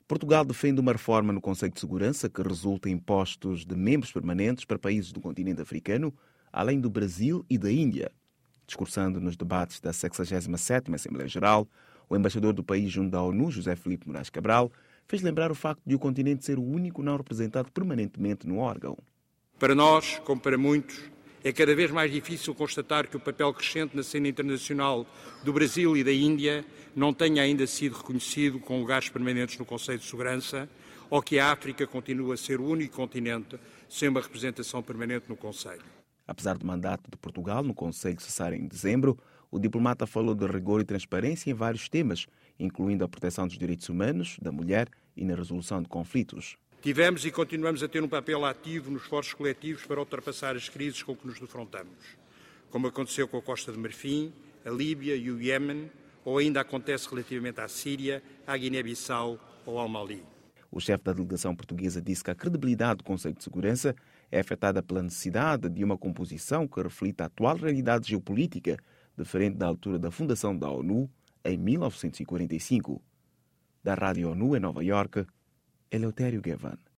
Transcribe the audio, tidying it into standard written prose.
Portugal defende uma reforma no Conselho de Segurança que resulta em postos de membros permanentes para países do continente africano, além do Brasil e da Índia. Discursando nos debates da 67ª Assembleia Geral, o embaixador do país junto da ONU, José Filipe Moraes Cabral, fez lembrar o facto de o continente ser o único não representado permanentemente no órgão. Para nós, como para muitos, é cada vez mais difícil constatar que o papel crescente na cena internacional do Brasil e da Índia não tenha ainda sido reconhecido com lugares permanentes no Conselho de Segurança, ou que a África continua a ser o único continente sem uma representação permanente no Conselho. Apesar do mandato de Portugal no Conselho cessar em dezembro, o diplomata falou de rigor e transparência em vários temas, incluindo a proteção dos direitos humanos, da mulher e na resolução de conflitos. Tivemos e continuamos a ter um papel ativo nos esforços coletivos para ultrapassar as crises com que nos defrontamos, como aconteceu com a Costa de Marfim, a Líbia e o Iémen, ou ainda acontece relativamente à Síria, à Guiné-Bissau ou ao Mali. O chefe da delegação portuguesa disse que a credibilidade do Conselho de Segurança é afetada pela necessidade de uma composição que reflita a atual realidade geopolítica, diferente da altura da fundação da ONU, em 1945. Da Rádio ONU em Nova Iorque, Eleutério Gavan.